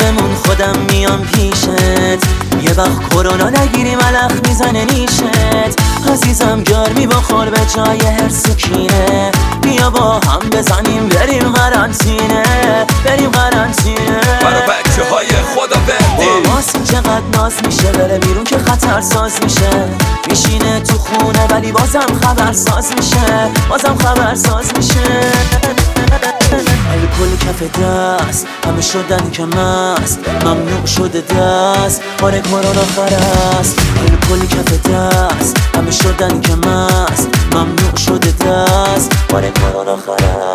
بمون خودم میام پیشت، یه وقت کرونا نگیری ملخ میزنه نیشت. عزیزم گرمی بخور به جای هر سکینه، بیا با هم بزنیم بریم قرنطینه، بریم قرنطینه. برا بچه های خدا بردی ماست چقدر ناز میشه، بره بیرون که خطر ساز میشه. میشینه تو خونه ولی بازم خبر ساز میشه، بازم خبر ساز میشه. الکل کف دست همه شدن که مست، ممنوع شده دست آره کرونا خرست. الکل کف دست همه شدن که مست، ممنوع شده دست آره کرونا خرست.